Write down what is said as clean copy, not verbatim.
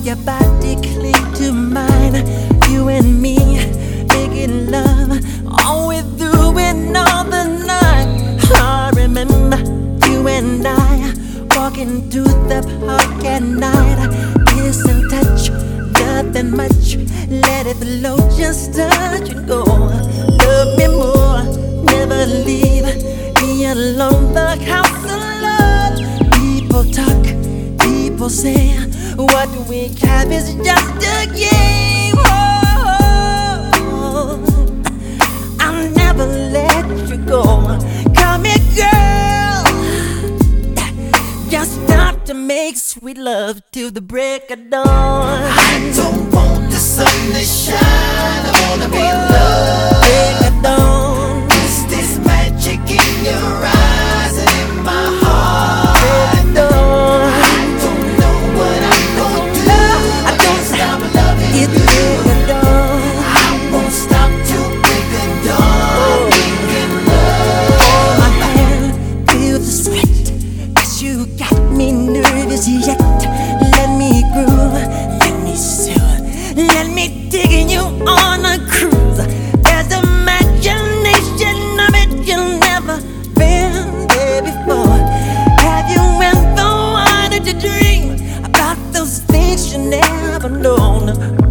your body cling to mine. You and me making love all through and all the night. I remember you and I walking through the park at night. Kiss and touch, nothing much. Let it flow, just touch and go. Love me more, never leave me alone. The house of love. People talk, people say, what we have is just a game. Oh, I'll never let you go. Come here, girl. Just stop to make sweet love till the break of dawn. I don't want the sun to shine, I wanna be loved. Break of dawn. Is this magic in your eyes and in my heart? Break of dawn. I don't know what I'm gonna do. I can't stop loving It's you. break of dawn. I won't stop till break of dawn. Making love. Hold my hand, feel the sweat, 'cause you got me nervous yet. Let me groove, let me soothe, let me dig you on a cruise. There's imagination of it you've never been there before. Have you ever wanted to dream about those things you never known?